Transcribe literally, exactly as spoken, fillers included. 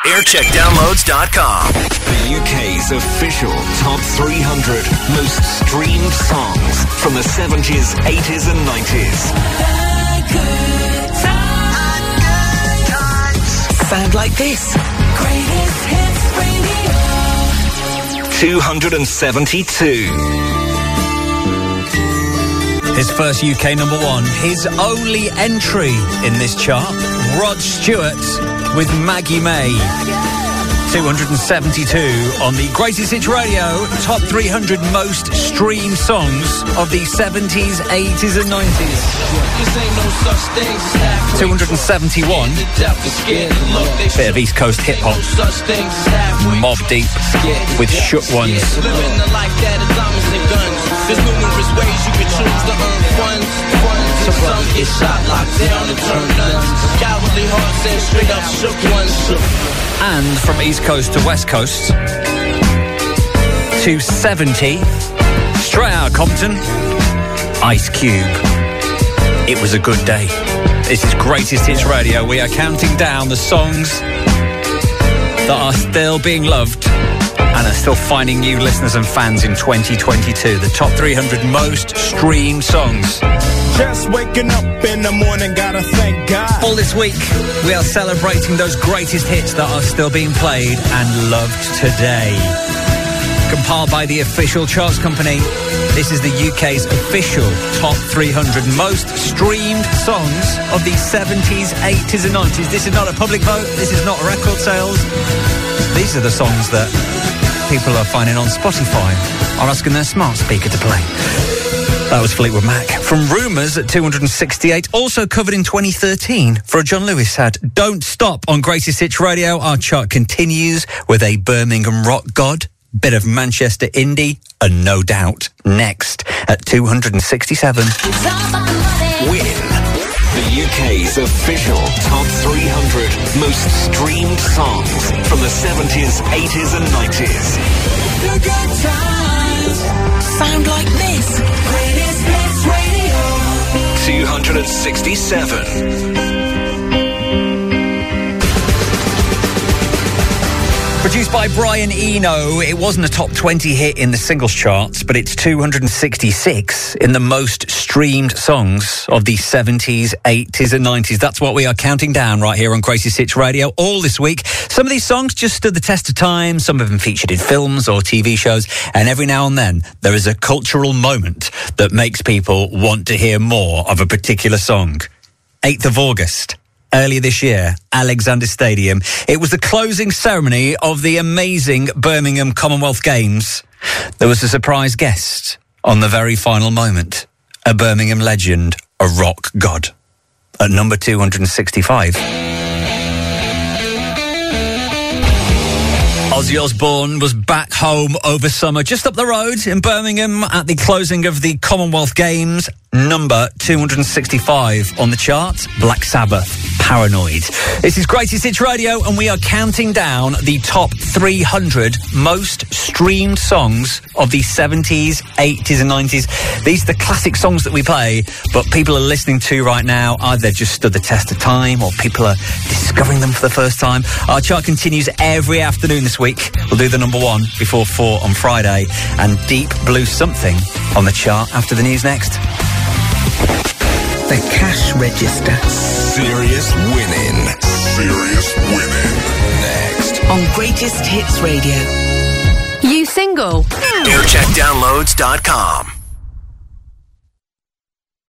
aircheck downloads dot com. The U K's official top three hundred most streamed songs from the seventies, eighties and nineties. Sound like this. Greatest Hits Radio. two hundred seventy-two. His first U K number one, his only entry in this chart, Rod Stewart with Maggie May. two hundred seventy-two on the Greatest Hits Radio, top three hundred most streamed songs of the seventies, eighties and nineties. two hundred seventy-one, bit of East Coast hip-hop. Mobb Deep with Shook Ones. There's numerous ways you can choose to earn funds. Some get shot, locked down, and turn guns. Cowardly hearts and straight up shook ones. And from East Coast to West Coast, two seventy, straight out of Compton, Ice Cube. It was a good day. This is Greatest Hits Radio. We are counting down the songs that are still being loved and are still finding new listeners and fans in twenty twenty-two. The top three hundred most streamed songs. Just waking up in the morning, gotta thank God. All this week, we are celebrating those greatest hits that are still being played and loved today. Compiled by the official charts company, this is the U K's official top three hundred most streamed songs of the seventies, eighties and nineties. This is not a public vote. This is not record sales. These are the songs that people are finding on Spotify are asking their smart speaker to play. That was Fleetwood Mac. From Rumours at two hundred sixty-eight, also covered in twenty thirteen for a John Lewis ad. Don't stop on Greatest Hits Radio. Our chart continues with a Birmingham rock god, bit of Manchester indie, and No Doubt next at two hundred sixty-seven. Win the U K's official top three hundred most streamed songs from the seventies, eighties and nineties. The good times sound like this. Greatest Hits Radio. two hundred sixty-seven. Produced by Brian Eno, it wasn't a top twenty hit in the singles charts, but it's two hundred sixty-six in the most streamed songs of the seventies, eighties and nineties. That's what we are counting down right here on Greatest Hits Radio all this week. Some of these songs just stood the test of time. Some of them featured in films or T V shows. And every now and then, there is a cultural moment that makes people want to hear more of a particular song. eighth of August. Earlier this year, Alexander Stadium. It was the closing ceremony of the amazing Birmingham Commonwealth Games. There was a surprise guest on the very final moment. A Birmingham legend, a rock god. At number two hundred sixty-five. Ozzy Osbourne was back home over summer, just up the road in Birmingham at the closing of the Commonwealth Games. Number two hundred sixty-five on the chart, Black Sabbath, Paranoid. This is Greatest Hits Radio, and we are counting down the top three hundred most streamed songs of the seventies, eighties and nineties. These are the classic songs that we play, but people are listening to right now. Either just stood the test of time, or people are discovering them for the first time. Our chart continues every afternoon this week. We'll do the number one before four on Friday, and Deep Blue Something on the chart after the news next. The cash register. Serious winning. Serious winning. Next. On Greatest Hits Radio. You single? aircheck downloads dot com.